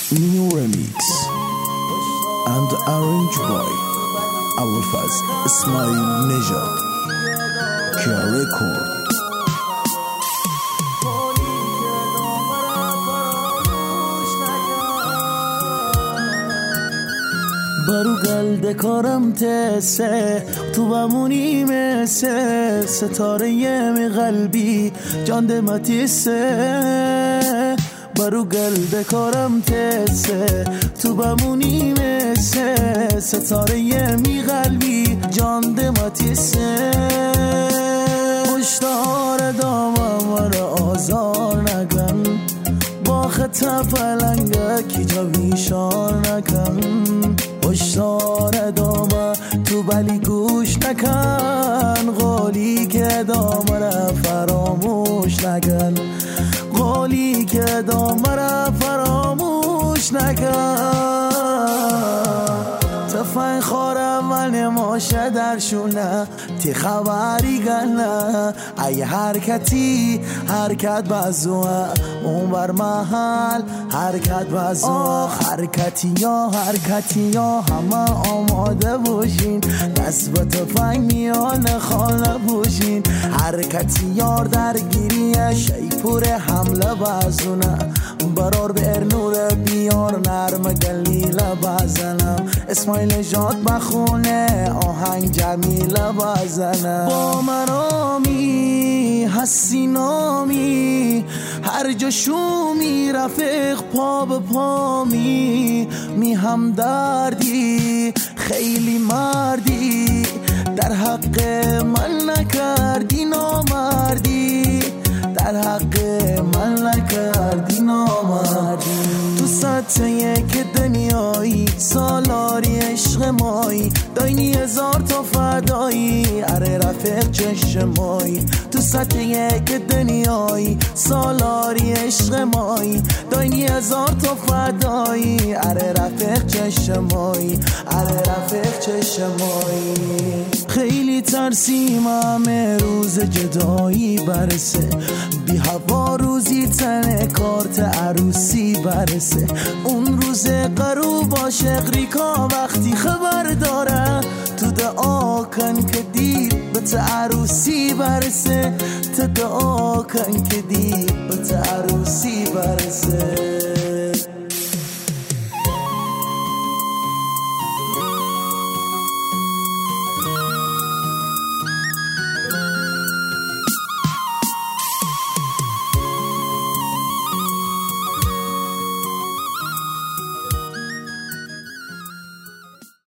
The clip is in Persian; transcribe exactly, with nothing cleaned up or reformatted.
New remix and arranged by Abulfazl Ismail Nejad. Kia Record. برو گل دکارم تسه تو بمونی مثل ستاره می قلبی جان دمتیسه. برو گل دکارم تسه تو بمونی مثل ستاره می قلبی جان دمتیسه. مشتار دامم را آزار نکن با خط پلنگه کی جا بیشار نکن. هشدار دامه تو بلی گوش نکن قولی که دامه را فراموش نکن. قولی که دامه را فراموش نکن. تفنگ خورم من ماشه درشونه تی خبری گنه ای حرکتی حرکت بازوه اون بر محل حرکت بازوه. حرکتی یا حرکتی یا همه آماده باشین دست به تفنگ میان خانه باشین. حرکتی یار درگیری شیپور حمله بازونه برار به ارنور بیار نرم گلیله بزنم. اسماعیل نژاد بخونه آهنگ جمیله بزنم. با مرامی هستی نامی هر جا شومی رفیق پا به پامی می هم دردی خیلی مردی در حق من نکردی نامردی در حق من نکردی نامردی. تو سطح یک دنیایی سالاری عشق مایی داینی هزار تا فدایی اره رفیق چشم مایی. تو سطح یک دنیایی سالاری عشق مایی داینی هزار تا فدایی اره رفیق چشم مایی اره رفیق چشم مایی. خیلی ترسیم همه روز جدایی برسه بی هوا روزی تن کارت عروسی برسه. اون روز غروب عاشق ریکا وقتی خبر داره تو دعا کن که دید به ته عروسی برسه. تو دعا کن که دید به ته عروسی برسه.